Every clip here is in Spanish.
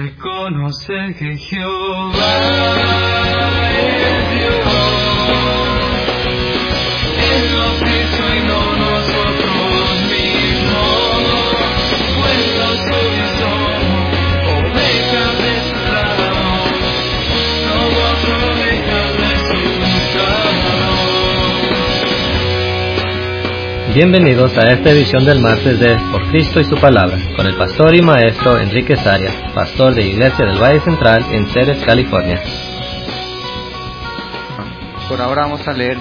Reconocer que Jehová es Dios. Él nos hizo y no nosotros mismos. Puestos hoy somos ovejas de su prado. Somos ovejas de su prado. Bienvenidos a esta edición del martes de Por Cristo y su Palabra, con el pastor y maestro Enrique Arias, pastor de Iglesia del Valle Central en Ceres, California. Por ahora vamos a leer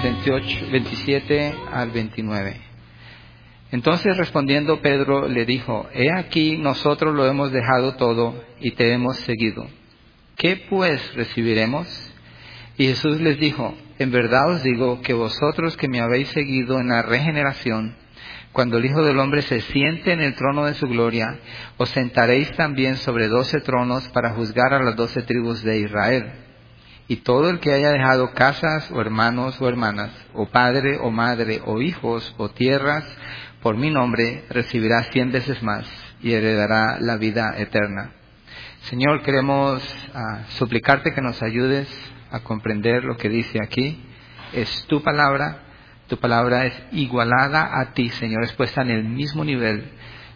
27 al 29. Entonces respondiendo Pedro le dijo: He aquí nosotros lo hemos dejado todo y te hemos seguido. ¿Qué pues recibiremos? Y Jesús les dijo: En verdad os digo que vosotros que me habéis seguido en la regeneración, cuando el Hijo del Hombre se siente en el trono de su gloria, os sentaréis también sobre 12 tronos para juzgar a las 12 tribus de Israel. Y todo el que haya dejado casas, o hermanos, o hermanas, o padre, o madre, o hijos, o tierras, por mi nombre, recibirá 100 veces más, y heredará la vida eterna. Señor, queremos suplicarte que nos ayudes a comprender lo que dice aquí. Es tu palabra es igualada a ti, Señor, es puesta en el mismo nivel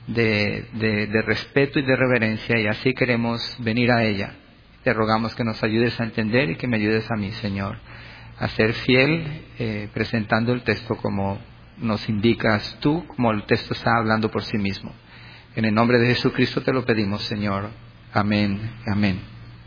de respeto y de reverencia, y así queremos venir a ella. Te rogamos que nos ayudes a entender y que me ayudes a mí, Señor, a ser fiel presentando el texto como nos indicas tú, como el texto está hablando por sí mismo. En el nombre de Jesucristo te lo pedimos, Señor. Amén, amén.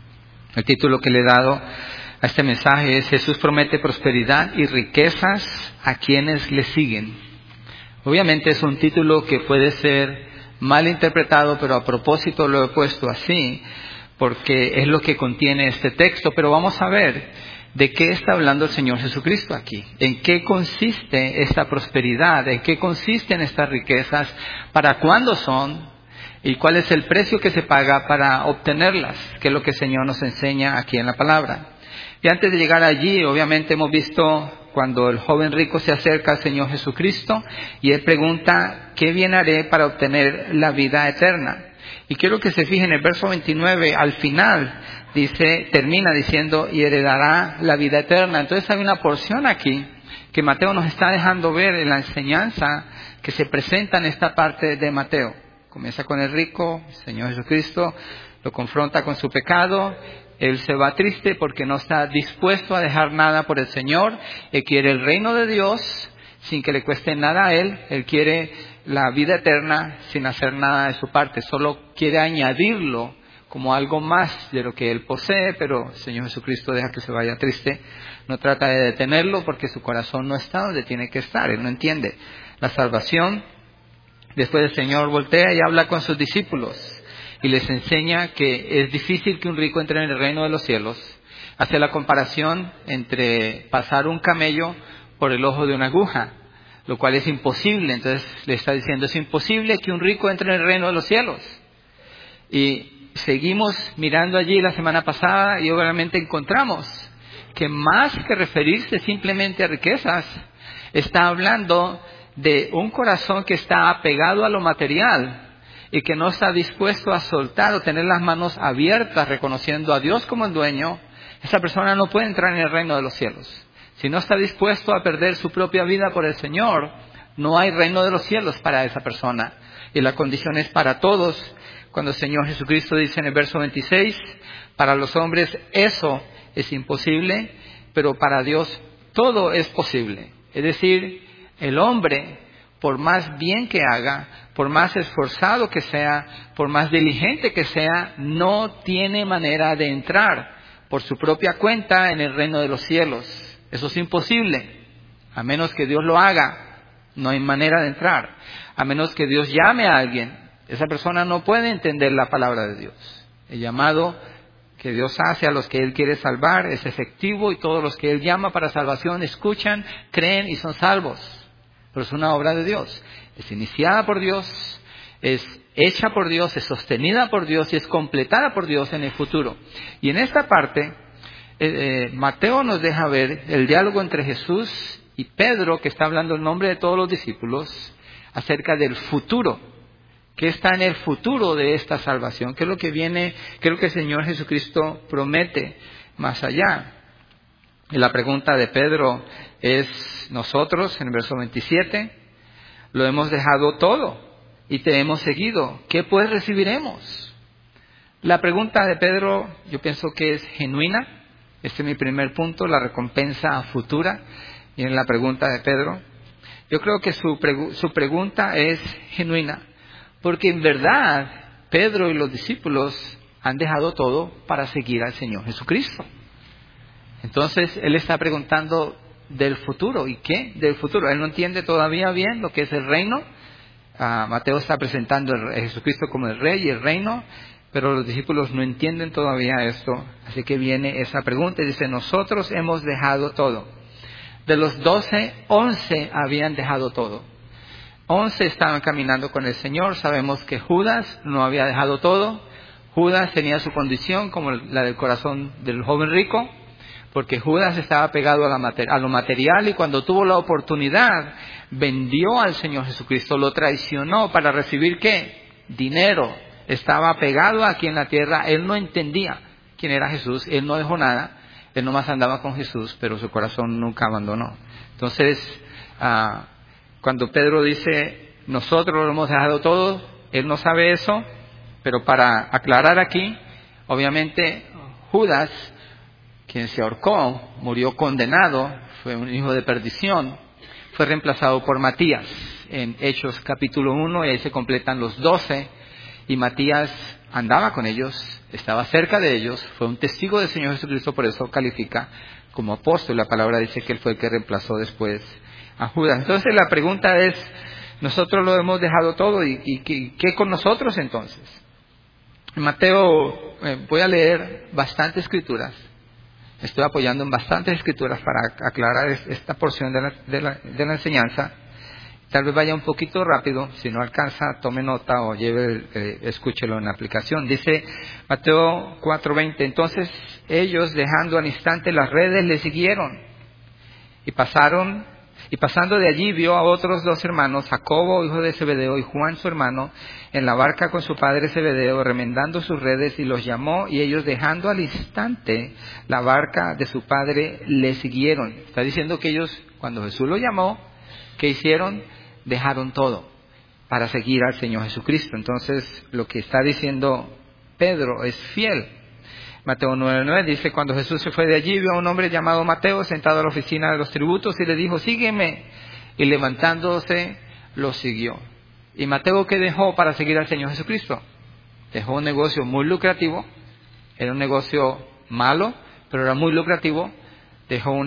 El título que le he dado a este mensaje es: Jesús promete prosperidad y riquezas a quienes le siguen. Obviamente es un título que puede ser mal interpretado, pero a propósito lo he puesto así porque es lo que contiene este texto. Pero vamos a ver de qué está hablando el Señor Jesucristo aquí. ¿En qué consiste esta prosperidad? ¿En qué consisten estas riquezas? ¿Para cuándo son? ¿Y cuál es el precio que se paga para obtenerlas? Que es lo que el Señor nos enseña aquí en la palabra. Y antes de llegar allí, obviamente hemos visto cuando el joven rico se acerca al Señor Jesucristo y él pregunta: ¿qué bien haré para obtener la vida eterna? Y quiero que se fijen en el verso 29, al final termina diciendo: y heredará la vida eterna. Entonces hay una porción aquí que Mateo nos está dejando ver en la enseñanza que se presenta en esta parte de Mateo. Comienza con el rico, el Señor Jesucristo lo confronta con su pecado. Él se va triste porque no está dispuesto a dejar nada por el Señor. Él quiere el reino de Dios sin que le cueste nada a él. Él quiere la vida eterna sin hacer nada de su parte. Solo quiere añadirlo como algo más de lo que él posee, pero el Señor Jesucristo deja que se vaya triste. No trata de detenerlo porque su corazón no está donde tiene que estar. Él no entiende la salvación. Después el Señor voltea y habla con sus discípulos y les enseña que es difícil que un rico entre en el reino de los cielos. Hace la comparación entre pasar un camello por el ojo de una aguja, lo cual es imposible. Entonces le está diciendo: es imposible que un rico entre en el reino de los cielos. Y seguimos mirando allí la semana pasada y obviamente encontramos que más que referirse simplemente a riquezas, está hablando de un corazón que está apegado a lo material y que no está dispuesto a soltar o tener las manos abiertas reconociendo a Dios como el dueño. Esa persona no puede entrar en el reino de los cielos. Si no está dispuesto a perder su propia vida por el Señor, no hay reino de los cielos para esa persona. Y la condición es para todos. Cuando el Señor Jesucristo dice en el verso 26, para los hombres eso es imposible, pero para Dios todo es posible. Es decir, el hombre, por más bien que haga, por más esforzado que sea, por más diligente que sea, no tiene manera de entrar por su propia cuenta en el reino de los cielos. Eso es imposible. A menos que Dios lo haga, no hay manera de entrar. A menos que Dios llame a alguien, esa persona no puede entender la palabra de Dios. El llamado que Dios hace a los que Él quiere salvar es efectivo, y todos los que Él llama para salvación escuchan, creen y son salvos. Pero es una obra de Dios. Es iniciada por Dios, es hecha por Dios, es sostenida por Dios y es completada por Dios en el futuro. Y en esta parte, Mateo nos deja ver el diálogo entre Jesús y Pedro, que está hablando en nombre de todos los discípulos, acerca del futuro ¿Qué está en el futuro de esta salvación? ¿Qué es lo que viene? ¿Qué es lo que el Señor Jesucristo promete más allá? Y la pregunta de Pedro es, nosotros, en el verso 27, lo hemos dejado todo y te hemos seguido. ¿Qué pues recibiremos? La pregunta de Pedro yo pienso que es genuina. Este es mi primer punto, la recompensa futura. Y en la pregunta de Pedro, yo creo que su pregunta es genuina. Porque en verdad Pedro y los discípulos han dejado todo para seguir al Señor Jesucristo. Entonces él está preguntando del futuro. ¿Y qué? Del futuro. Él no entiende todavía bien lo que es el reino. Mateo está presentando a Jesucristo como el rey y el reino, pero los discípulos no entienden todavía esto. Así que viene esa pregunta y dice, nosotros hemos dejado todo. De los 12, 11 habían dejado todo. 11 estaban caminando con el Señor. Sabemos que Judas no había dejado todo. Judas tenía su condición como la del corazón del joven rico, porque Judas estaba pegado a lo material y cuando tuvo la oportunidad vendió al Señor Jesucristo, lo traicionó para recibir ¿qué? Dinero. Estaba pegado aquí en la tierra. Él no entendía quién era Jesús. Él no dejó nada. Él nomás andaba con Jesús, pero su corazón nunca abandonó. Entonces, cuando Pedro dice, nosotros lo hemos dejado todo, él no sabe eso, pero para aclarar aquí, obviamente Judas, quien se ahorcó, murió condenado, fue un hijo de perdición, fue reemplazado por Matías en Hechos capítulo 1, y ahí se completan los 12, y Matías andaba con ellos, estaba cerca de ellos, fue un testigo del Señor Jesucristo, por eso califica como apóstol. La palabra dice que él fue el que reemplazó después a Judas. Entonces la pregunta es, nosotros lo hemos dejado todo, ¿y qué con nosotros entonces? En Mateo, voy a leer bastantes escrituras, estoy apoyando en bastantes escrituras para aclarar esta porción de la enseñanza. Tal vez vaya un poquito rápido, si no alcanza, tome nota o escúchelo en la aplicación. Dice Mateo 4:20, entonces ellos, dejando al instante las redes, le siguieron. Y pasando de allí vio a otros 2 hermanos, Jacobo, hijo de Zebedeo, y Juan, su hermano, en la barca con su padre Zebedeo, remendando sus redes, y los llamó, y ellos, dejando al instante la barca de su padre, le siguieron. Está diciendo que ellos, cuando Jesús los llamó, ¿qué hicieron? Dejaron todo para seguir al Señor Jesucristo. Entonces, lo que está diciendo Pedro es fiel. Mateo 9:9 dice, cuando Jesús se fue de allí, vio a un hombre llamado Mateo sentado a la oficina de los tributos y le dijo, sígueme. Y levantándose, lo siguió. ¿Y Mateo qué dejó para seguir al Señor Jesucristo? Dejó un negocio muy lucrativo. Era un negocio malo, pero era muy lucrativo. Dejó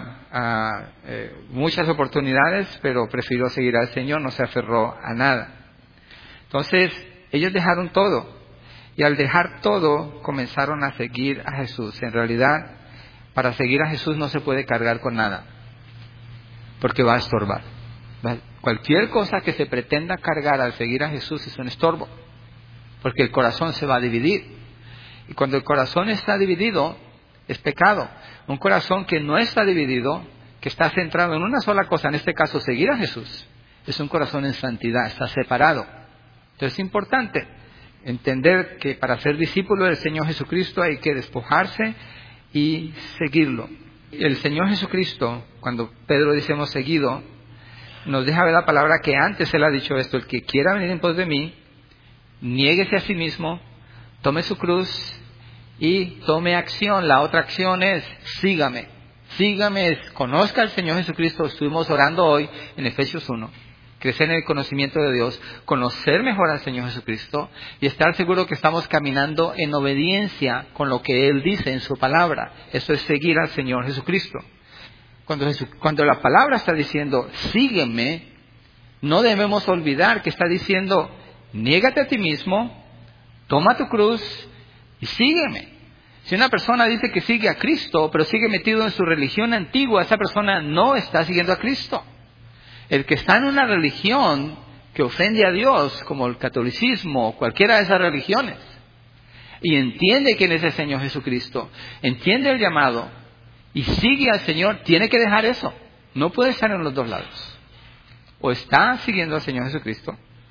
muchas oportunidades, pero prefirió seguir al Señor, no se aferró a nada. Entonces, ellos dejaron todo. Y al dejar todo, comenzaron a seguir a Jesús. En realidad, para seguir a Jesús no se puede cargar con nada, porque va a estorbar. Cualquier cosa que se pretenda cargar al seguir a Jesús es un estorbo, porque el corazón se va a dividir. Y cuando el corazón está dividido, es pecado. Un corazón que no está dividido, que está centrado en una sola cosa, en este caso seguir a Jesús, es un corazón en santidad, está separado. Entonces es importante entender que para ser discípulo del Señor Jesucristo hay que despojarse y seguirlo. El Señor Jesucristo, cuando Pedro dice hemos seguido, nos deja ver la palabra que antes Él ha dicho esto, el que quiera venir en pos de mí, niéguese a sí mismo, tome su cruz y tome acción. La otra acción es sígame. Sígame, conozca al Señor Jesucristo. Estuvimos orando hoy en Efesios 1. Crecer en el conocimiento de Dios, conocer mejor al Señor Jesucristo y estar seguro que estamos caminando en obediencia con lo que Él dice en su palabra. Eso es seguir al Señor Jesucristo. Cuando la palabra está diciendo sígueme, no debemos olvidar que está diciendo niégate a ti mismo, toma tu cruz y sígueme. Si una persona dice que sigue a Cristo, pero sigue metido en su religión antigua, esa persona no está siguiendo a Cristo. El que está en una religión que ofende a Dios, como el catolicismo o cualquiera de esas religiones, y entiende quién es el Señor Jesucristo, entiende el llamado y sigue al Señor, tiene que dejar eso. No puede estar en los dos lados. O está siguiendo al Señor Jesucristo,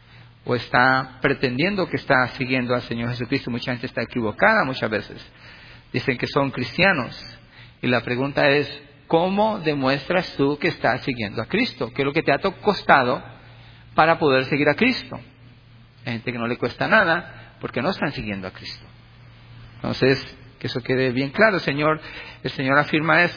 o está pretendiendo que está siguiendo al Señor Jesucristo. Mucha gente está equivocada muchas veces. Dicen que son cristianos. Y la pregunta es, ¿cómo demuestras tú que estás siguiendo a Cristo? ¿Qué es lo que te ha costado para poder seguir a Cristo? Hay gente que no le cuesta nada porque no están siguiendo a Cristo. Entonces, que eso quede bien claro. El Señor afirma eso.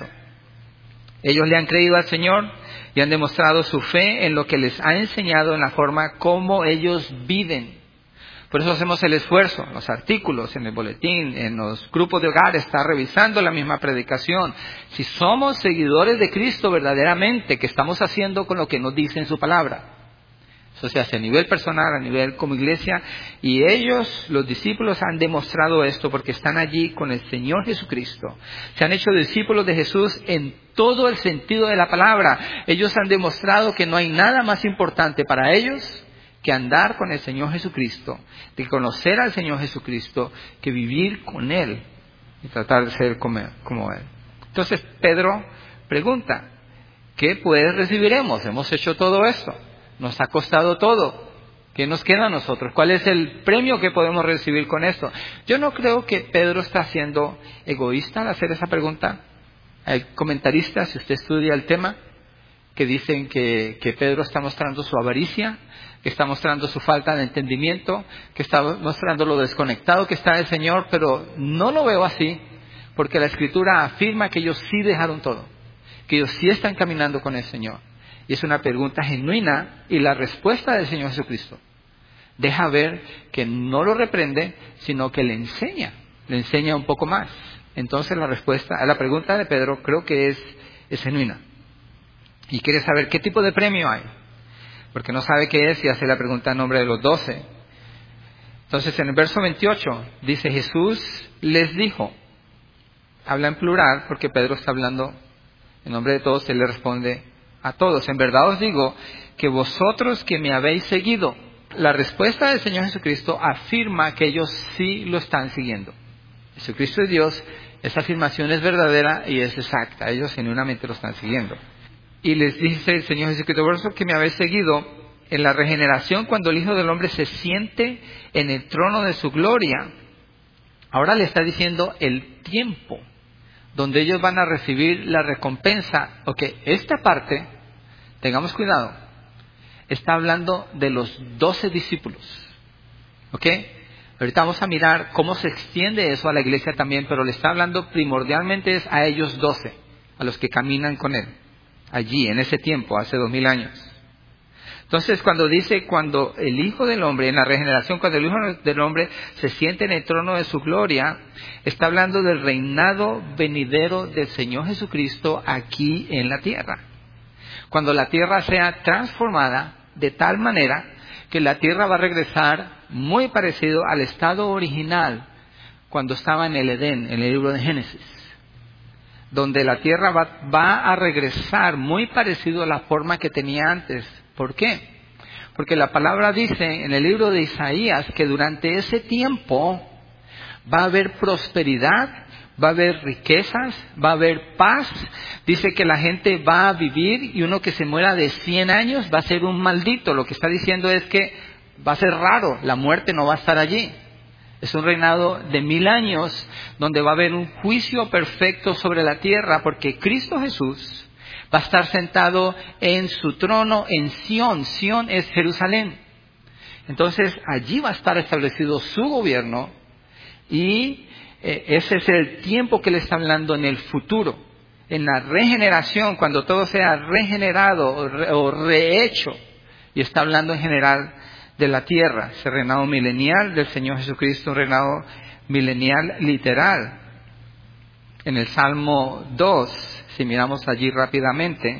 Ellos le han creído al Señor y han demostrado su fe en lo que les ha enseñado, en la forma como ellos viven. Por eso hacemos el esfuerzo, en los artículos, en el boletín, en los grupos de hogar, está revisando la misma predicación. Si somos seguidores de Cristo verdaderamente, ¿qué estamos haciendo con lo que nos dice en su palabra? Eso se hace a nivel personal, a nivel como iglesia, y ellos, los discípulos, han demostrado esto porque están allí con el Señor Jesucristo. Se han hecho discípulos de Jesús en todo el sentido de la palabra. Ellos han demostrado que no hay nada más importante para ellos que andar con el Señor Jesucristo, de conocer al Señor Jesucristo, que vivir con Él y tratar de ser como Él. Entonces Pedro pregunta, ¿qué pues recibiremos? Hemos hecho todo esto. Nos ha costado todo. ¿Qué nos queda a nosotros? ¿Cuál es el premio que podemos recibir con esto? Yo no creo que Pedro está siendo egoísta al hacer esa pregunta. Hay comentaristas, si usted estudia el tema, que dicen que Pedro está mostrando su avaricia, que está mostrando su falta de entendimiento, que está mostrando lo desconectado que está del Señor, pero no lo veo así, porque la Escritura afirma que ellos sí dejaron todo, que ellos sí están caminando con el Señor. Y es una pregunta genuina, y la respuesta del Señor Jesucristo deja ver que no lo reprende, sino que le enseña un poco más. Entonces la pregunta de Pedro creo que es genuina. Y quiere saber qué tipo de premio hay, porque no sabe qué es y hace la pregunta en nombre de los 12. Entonces en el verso 28 dice, Jesús les dijo, habla en plural porque Pedro está hablando en nombre de todos, él le responde a todos, en verdad os digo que vosotros que me habéis seguido. La respuesta del Señor Jesucristo afirma que ellos sí lo están siguiendo. Jesucristo es Dios, esa afirmación es verdadera y es exacta, ellos genuinamente lo están siguiendo. Y les dice el Señor Jesucristo, vosotros que me habéis seguido, en la regeneración, cuando el Hijo del Hombre se siente en el trono de su gloria, ahora le está diciendo el tiempo donde ellos van a recibir la recompensa. Ok, esta parte, tengamos cuidado, está hablando de los 12 discípulos. Ok, ahorita vamos a mirar cómo se extiende eso a la iglesia también, pero le está hablando primordialmente es a ellos 12, a los que caminan con Él, allí, en ese tiempo, hace 2000 años. Entonces, cuando dice, cuando el Hijo del Hombre, en la regeneración, cuando el Hijo del Hombre se siente en el trono de su gloria, está hablando del reinado venidero del Señor Jesucristo aquí en la tierra. Cuando la tierra sea transformada de tal manera que la tierra va a regresar muy parecido al estado original cuando estaba en el Edén, en el libro de Génesis, donde la tierra va a regresar muy parecido a la forma que tenía antes. ¿Por qué? Porque la palabra dice en el libro de Isaías que durante ese tiempo va a haber prosperidad, va a haber riquezas, va a haber paz. Dice que la gente va a vivir y uno que se muera de 100 años va a ser un maldito. Lo que está diciendo es que va a ser raro, la muerte no va a estar allí. Es un reinado de 1000 años donde va a haber un juicio perfecto sobre la tierra, porque Cristo Jesús va a estar sentado en su trono en Sión. Sión es Jerusalén. Entonces allí va a estar establecido su gobierno, y ese es el tiempo que le está hablando en el futuro, en la regeneración, cuando todo sea regenerado o rehecho, y está hablando en general de la tierra, ese reinado milenial del Señor Jesucristo, un reinado milenial literal. En el Salmo 2, si miramos allí rápidamente,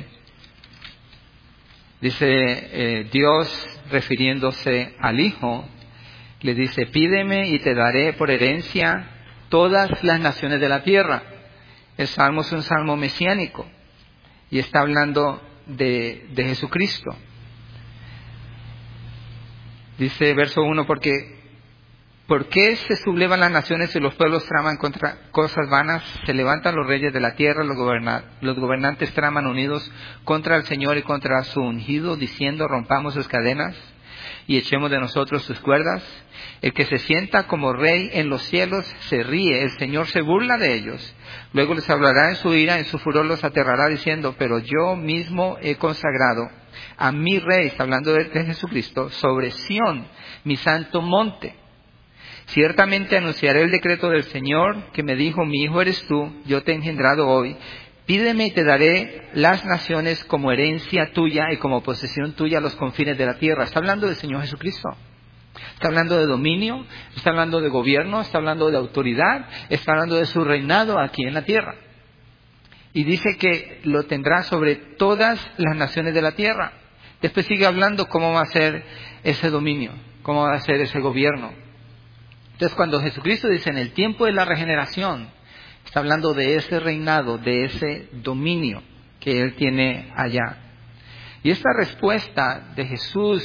dice Dios, refiriéndose al Hijo, le dice, pídeme y te daré por herencia todas las naciones de la tierra. El Salmo es un salmo mesiánico y está hablando de Jesucristo. Dice verso 1, ¿por qué se sublevan las naciones y los pueblos traman contra cosas vanas? Se levantan los reyes de la tierra, los gobernantes traman unidos contra el Señor y contra su ungido, diciendo, rompamos sus cadenas. y echemos de nosotros sus cuerdas. El que se sienta como rey en los cielos se ríe, el Señor se burla de ellos. Luego les hablará en su ira, en su furor los aterrará diciendo, pero yo mismo he consagrado a mi rey, está hablando de Jesucristo, sobre Sión, mi santo monte. Ciertamente anunciaré el decreto del Señor que me dijo, mi hijo eres tú, yo te he engendrado hoy. Pídeme y te daré las naciones como herencia tuya y como posesión tuya a los confines de la tierra. Está hablando del Señor Jesucristo. Está hablando de dominio, está hablando de gobierno, está hablando de autoridad, está hablando de su reinado aquí en la tierra. Y dice que lo tendrá sobre todas las naciones de la tierra. Después sigue hablando cómo va a ser ese dominio, cómo va a ser ese gobierno. Entonces cuando Jesucristo dice en el tiempo de la regeneración, está hablando de ese reinado, de ese dominio que Él tiene allá. Y esta respuesta de Jesús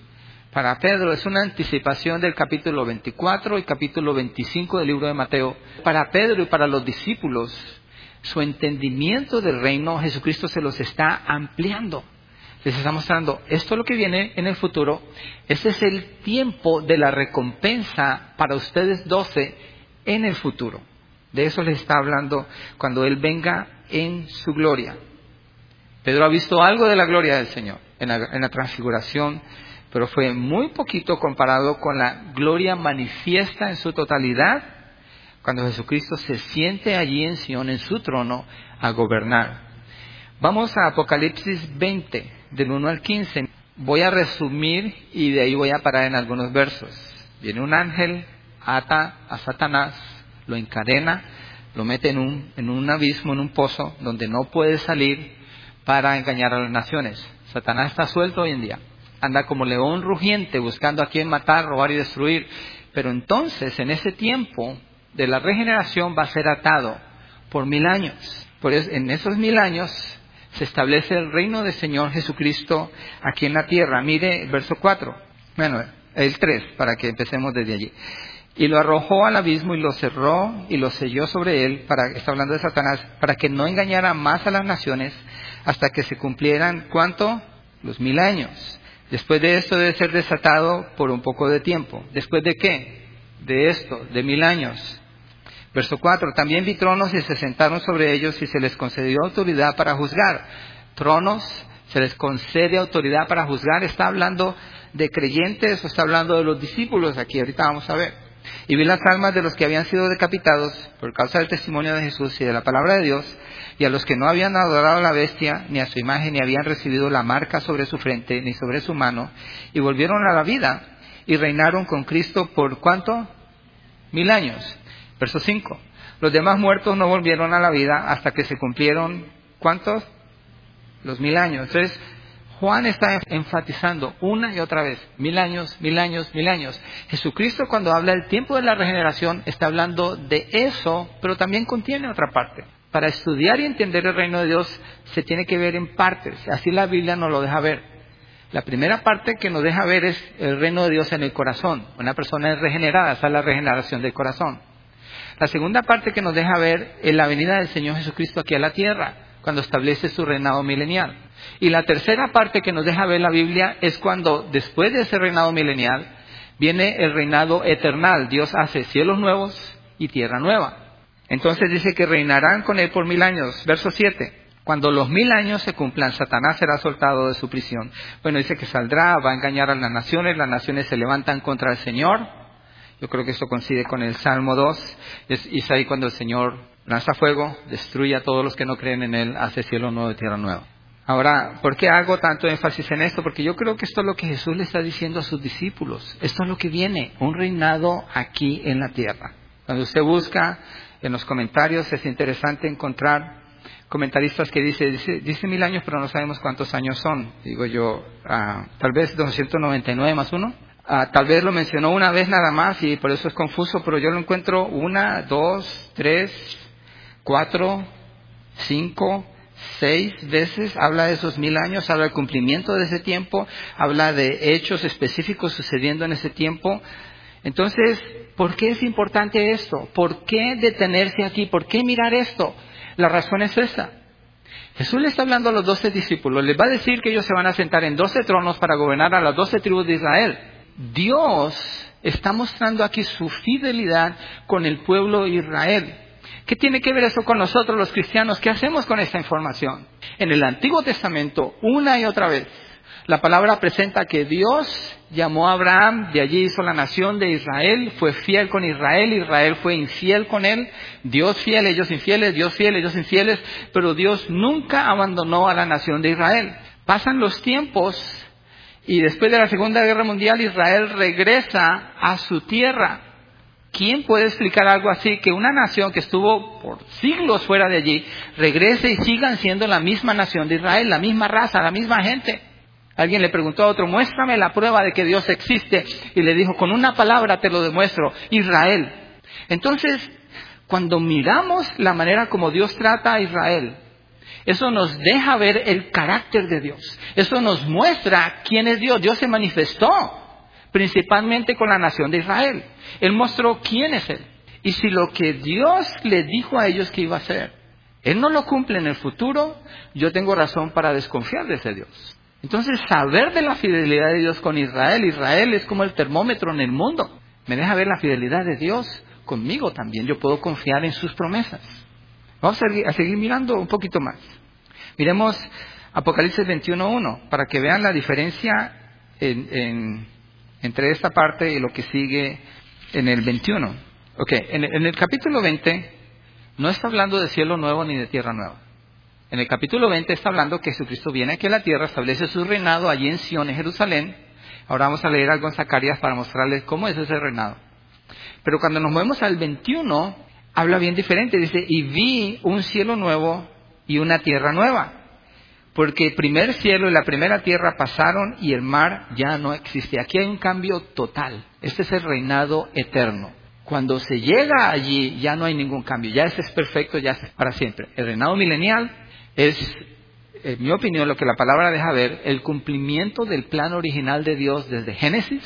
para Pedro es una anticipación del capítulo 24 y capítulo 25 del libro de Mateo. Para Pedro y para los discípulos, su entendimiento del reino, Jesucristo se los está ampliando. Les está mostrando, esto es lo que viene en el futuro. Este es el tiempo de la recompensa para ustedes 12 en el futuro. De eso les está hablando cuando Él venga en su gloria. Pedro ha visto algo de la gloria del Señor en la transfiguración, pero fue muy poquito comparado con la gloria manifiesta en su totalidad cuando Jesucristo se siente allí en Sion, en su trono, a gobernar. Vamos a Apocalipsis 20, del 1 al 15. Voy a resumir y de ahí voy a parar en algunos versos. Viene un ángel, ata a Satanás, lo encadena, lo mete en un abismo, en un pozo, donde no puede salir para engañar a las naciones. Satanás está suelto hoy en día. Anda como león rugiente buscando a quien matar, robar y destruir. Pero entonces, en ese tiempo de la regeneración, va a ser atado por 1000 años. Por eso, en esos 1000 años se establece el reino del Señor Jesucristo aquí en la tierra. Mire el verso 4. Bueno, el 3, para que empecemos desde allí. Y lo arrojó al abismo y lo cerró y lo selló sobre él, está hablando de Satanás, para que no engañara más a las naciones hasta que se cumplieran, ¿cuánto? Los 1000 años. Después de esto debe ser desatado por un poco de tiempo. ¿Después de qué? De esto, de 1000 años. Verso 4. También vi tronos y se sentaron sobre ellos y se les concedió autoridad para juzgar. Tronos, se les concede autoridad para juzgar. ¿Está hablando de creyentes o está hablando de los discípulos? Aquí ahorita vamos a ver. Y vi las almas de los que habían sido decapitados por causa del testimonio de Jesús y de la palabra de Dios, y a los que no habían adorado a la bestia, ni a su imagen, ni habían recibido la marca sobre su frente, ni sobre su mano, y volvieron a la vida, y reinaron con Cristo por ¿cuánto? 1000 años. Verso 5. Los demás muertos no volvieron a la vida hasta que se cumplieron, ¿cuántos? Los 1000 años. Entonces, Juan está enfatizando una y otra vez, 1000 años, 1000 años, 1000 años. Jesucristo, cuando habla del tiempo de la regeneración, está hablando de eso, pero también contiene otra parte. Para estudiar y entender el reino de Dios se tiene que ver en partes. Así la Biblia nos lo deja ver. La primera parte que nos deja ver es el reino de Dios en el corazón. Una persona es regenerada, esa es la regeneración del corazón. La segunda parte que nos deja ver es la venida del Señor Jesucristo aquí a la tierra, cuando establece su reinado milenial. Y la tercera parte que nos deja ver la Biblia es cuando, después de ese reinado milenial, viene el reinado eternal. Dios hace cielos nuevos y tierra nueva. Entonces dice que reinarán con Él por 1000 años. Verso 7. Cuando los 1000 años se cumplan, Satanás será soltado de su prisión. Bueno, dice que saldrá, va a engañar a las naciones se levantan contra el Señor. Yo creo que esto coincide con el Salmo 2. Es ahí cuando el Señor lanza fuego, destruye a todos los que no creen en Él, hace cielo nuevo y tierra nueva. Ahora, ¿por qué hago tanto énfasis en esto? Porque yo creo que esto es lo que Jesús le está diciendo a sus discípulos. Esto es lo que viene, un reinado aquí en la tierra. Cuando usted busca en los comentarios, es interesante encontrar comentaristas que dice 1000 años, pero no sabemos cuántos años son. Digo yo, tal vez 299 más 1. Tal vez lo mencionó una vez nada más y por eso es confuso, pero yo lo encuentro 1, 2, 3, 4, 5, 6 veces. Habla de esos 1000 años, habla del cumplimiento de ese tiempo, habla de hechos específicos sucediendo en ese tiempo. Entonces, ¿por qué es importante esto? ¿Por qué detenerse aquí? ¿Por qué mirar esto? La razón es esta. Jesús le está hablando a los 12 discípulos. Les va a decir que ellos se van a sentar en 12 tronos para gobernar a las 12 tribus de Israel. Dios está mostrando aquí su fidelidad con el pueblo de Israel. ¿Qué tiene que ver eso con nosotros los cristianos? ¿Qué hacemos con esta información? En el Antiguo Testamento, una y otra vez, la palabra presenta que Dios llamó a Abraham, de allí hizo la nación de Israel, fue fiel con Israel, Israel fue infiel con él, Dios fiel, ellos infieles, Dios fiel, ellos infieles, pero Dios nunca abandonó a la nación de Israel. Pasan los tiempos y después de la Segunda Guerra Mundial Israel regresa a su tierra. ¿Quién puede explicar algo así? Que una nación que estuvo por siglos fuera de allí regrese y sigan siendo la misma nación de Israel, la misma raza, la misma gente. Alguien le preguntó a otro, muéstrame la prueba de que Dios existe. Y le dijo, con una palabra te lo demuestro, Israel. Entonces, cuando miramos la manera como Dios trata a Israel, eso nos deja ver el carácter de Dios. Eso nos muestra quién es Dios. Dios se manifestó principalmente con la nación de Israel. Él mostró quién es Él. Y si lo que Dios le dijo a ellos que iba a hacer, Él no lo cumple en el futuro, yo tengo razón para desconfiar de ese Dios. Entonces, saber de la fidelidad de Dios con Israel, Israel es como el termómetro en el mundo. Me deja ver la fidelidad de Dios conmigo también. Yo puedo confiar en sus promesas. Vamos a seguir mirando un poquito más. Miremos Apocalipsis 21:1 para que vean la diferencia entre esta parte y lo que sigue en el 21. En el capítulo 20 no está hablando de cielo nuevo ni de tierra nueva. En el capítulo 20 está hablando que Jesucristo viene aquí a la tierra, establece su reinado allí en Sion, en Jerusalén. Ahora vamos a leer algo en Zacarías para mostrarles cómo es ese reinado. Pero cuando nos movemos al 21, habla bien diferente. Dice, y vi un cielo nuevo y una tierra nueva. Porque el primer cielo y la primera tierra pasaron y el mar ya no existe. Aquí hay un cambio total. Este es el reinado eterno. Cuando se llega allí ya no hay ningún cambio. Ya ese es perfecto, ya es para siempre. El reinado milenial es, en mi opinión, lo que la palabra deja ver, el cumplimiento del plan original de Dios desde Génesis,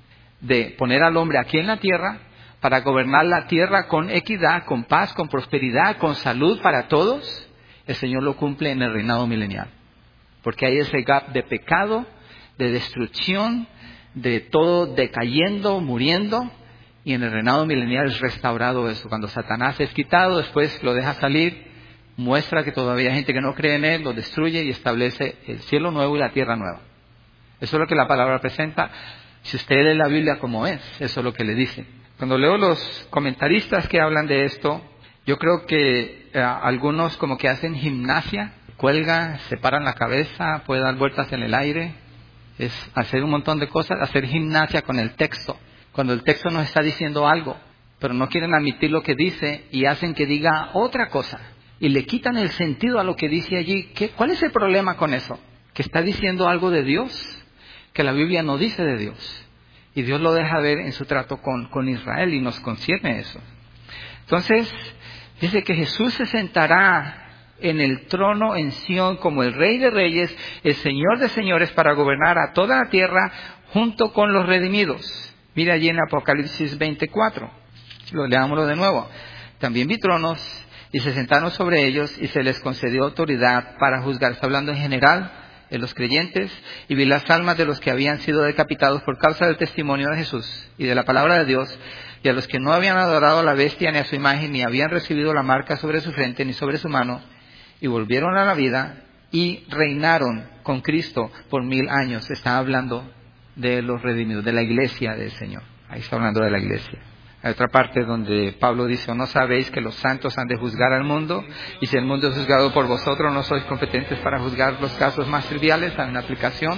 de poner al hombre aquí en la tierra para gobernar la tierra con equidad, con paz, con prosperidad, con salud para todos. El Señor lo cumple en el reinado milenial. Porque hay ese gap de pecado, de destrucción, de todo decayendo, muriendo. Y en el reinado milenial es restaurado eso. Cuando Satanás es quitado, después lo deja salir, muestra que todavía hay gente que no cree en él, lo destruye y establece el cielo nuevo y la tierra nueva. Eso es lo que la palabra presenta. Si usted lee la Biblia como es, eso es lo que le dice. Cuando leo los comentaristas que hablan de esto, yo creo que algunos como que hacen gimnasia, cuelgan, se paran la cabeza, puede dar vueltas en el aire, es hacer un montón de cosas, hacer gimnasia con el texto. Cuando el texto nos está diciendo algo, pero no quieren admitir lo que dice y hacen que diga otra cosa. Y le quitan el sentido a lo que dice allí. ¿Cuál es el problema con eso? Que está diciendo algo de Dios, que la Biblia no dice de Dios. Y Dios lo deja ver en su trato con Israel y nos concierne eso. Entonces, dice que Jesús se sentará en el trono en Sion como el Rey de Reyes, el Señor de Señores, para gobernar a toda la tierra junto con los redimidos. Mira allí en Apocalipsis 24. Leámoslo de nuevo. También vi tronos y se sentaron sobre ellos y se les concedió autoridad para juzgar. Está hablando en general de los creyentes. Y vi las almas de los que habían sido decapitados por causa del testimonio de Jesús y de la palabra de Dios, y a los que no habían adorado a la bestia ni a su imagen, ni habían recibido la marca sobre su frente ni sobre su mano, y volvieron a la vida y reinaron con Cristo por 1000 años. Está hablando de los redimidos, de la iglesia del Señor. Ahí está hablando de la iglesia. Hay otra parte donde Pablo dice, ¿o no sabéis que los santos han de juzgar al mundo? Y si el mundo es juzgado por vosotros, ¿no sois competentes para juzgar los casos más triviales? Hay una aplicación.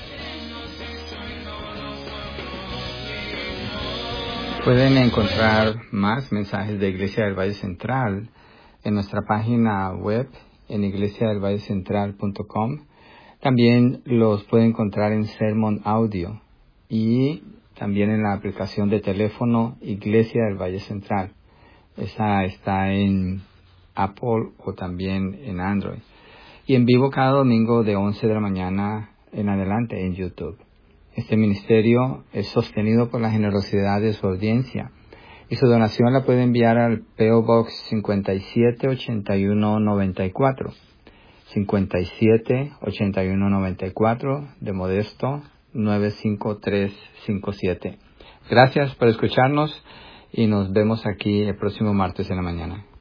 Pueden encontrar más mensajes de Iglesia del Valle Central en nuestra página web en iglesiadelvallecentral.com. También los pueden encontrar en Sermon Audio y también en la aplicación de teléfono Iglesia del Valle Central. Esa está en Apple o también en Android. Y en vivo cada domingo de 11 de la mañana en adelante en YouTube. Este ministerio es sostenido por la generosidad de su audiencia y su donación la puede enviar al P.O. Box 578194. 57-8194, de Modesto 95357. Gracias por escucharnos y nos vemos aquí el próximo martes en la mañana.